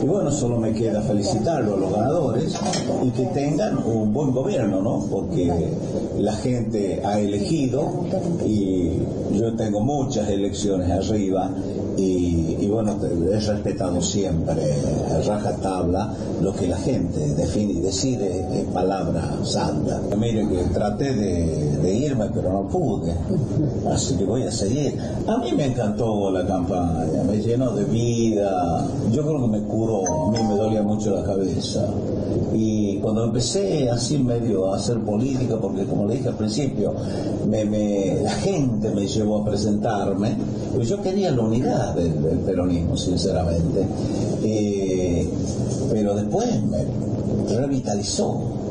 Y bueno, solo me queda felicitarlo a los ganadores y que tengan un buen gobierno, ¿no? Porque la gente ha elegido y yo tengo muchas elecciones arriba y bueno, he respetado siempre a rajatabla lo que la gente define y decide en palabra santa. Mire que traté de irme pero no pude, así que voy a seguir. A mí me encantó la campaña, me llenó de vida, yo creo que me curó, a mí me dolía mucho la cabeza. Y cuando empecé así medio a hacer política, porque como le dije al principio, la gente me llevó a presentarme, pues yo quería la unidad del peronismo, sinceramente, pero después me revitalizó.